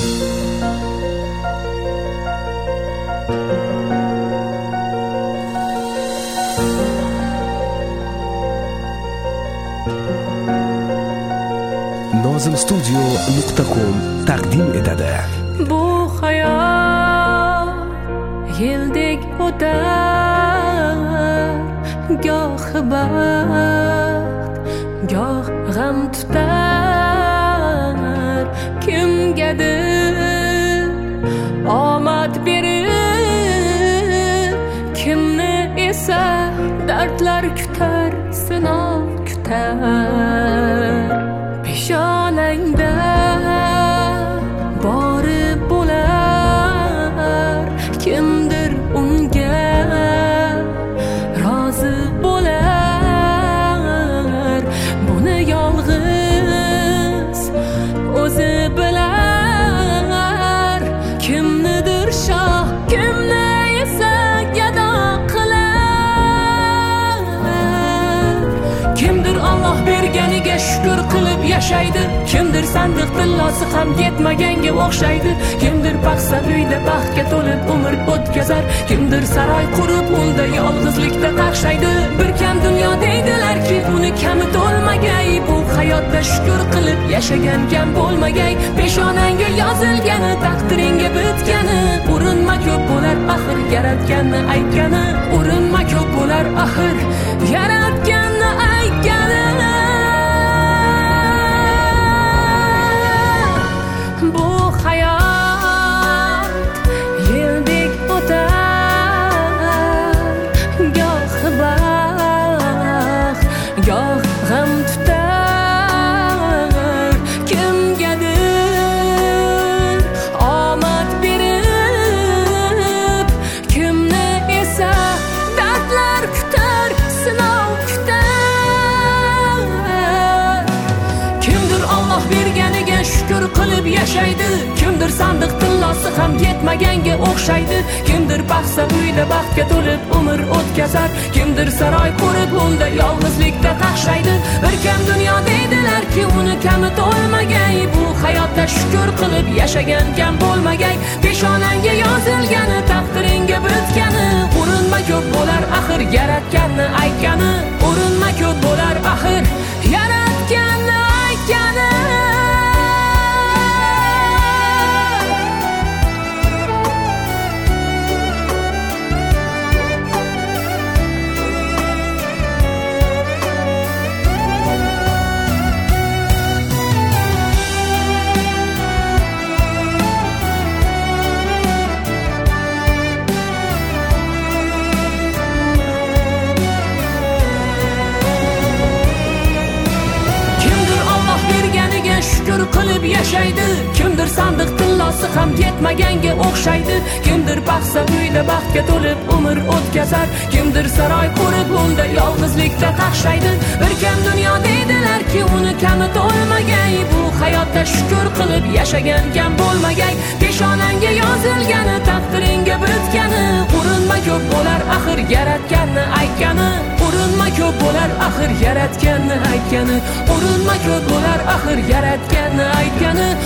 nozimstudio.com taqdim etadi. Bu hayot yeldek o'tar, goh baxt, goh g'am tutar. Kimgadir omad berib, kimni esa dardlar kutar, sinov kutar. Peshonangda bori bo'lar, kimdir unga rozi bo'lar. Buni yolg'iz o'zi bilar, kimnidir shoh, kimni esa gado qilar. Kimdir Alloh berganiga shukr qilib yashaydi, kimdir sandiq tillosi ham yetmaganga o'xshaydi. Kimdir paxsa uyda baxtga to'lib umr o'tkazar, kimdir saroy qurib unda yolg'izlikda qaqshaydi. Bir kam dunyo deydilarki, uni kami to'lmagay. Bu hayotda shukr qilib yashagan kam bo'lmagay. Peshonangga yozilgani, taqdiringga bitgani, urinma ko'p bo'lar axir yaratganni aytgani. Urinma ko'p bo'lar axir yaratganni aytgani. Bu hayot yeldek o'tar, goh baxt, goh g'am tutar. Kimgadir omad berib, kimni esa dardlar kutar, sinov kutar. Kimdir Alloh berganiga shukr qilib yashaydi, kimdir sandiq tillosi ham yetmaganga o'xshaydi. Kimdir paxsa uyda baxtga to'lib umr o'tkazar, kimdir saroy qurib unda yolg'izlikda qaqshaydi. Bir kam dunyo deydilarki, uni kami to'lmagay. Bu hayotda shukr qilib yashagan kam bo'lmagay. Peshonangga yozilgani, taqdiringga bitgani. Urinma ko'p bo'lar axir yaratganni aytgani. Urinma ko'p bo'lar axir yaratganni aytgani. Shukr qilib yashaydi, kimdir sandiq tillosi ham yetmaganga o'xshaydi. Kimdir paxsa uyda baxtga to'lib umr o'tkazar, kimdir saroy qurib unda yolg'izlikda qaqshaydi. Bir kam dunyo deydilarki, uni kami to'lmagay. Bu hayotda shukr qilib yashagan kam bo'lmagay. Peshonangga yozilgani, taqdiringga bitgani. Urinma ko'p bo'lar axir yaratganni aytgani. Urinma ko'p bo'lar axir yaratganni aytgani. Urinma ko'p bo'lar axir yaratganni aytgani.